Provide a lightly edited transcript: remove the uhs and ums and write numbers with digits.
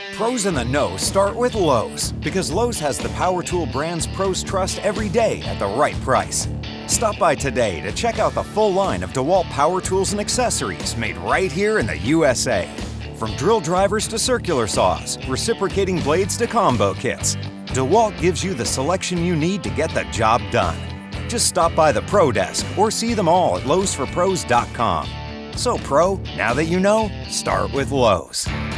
Pros in the know start with Lowe's, because Lowe's has the power tool brands pros trust every day at the right price. Stop by today to check out the full line of DeWalt power tools and accessories made right here in the USA. From drill drivers to circular saws, reciprocating blades to combo kits, DeWalt gives you the selection you need to get the job done. Just stop by the Pro Desk or see them all at lowesforpros.com. So Pro, now that you know, start with Lowe's.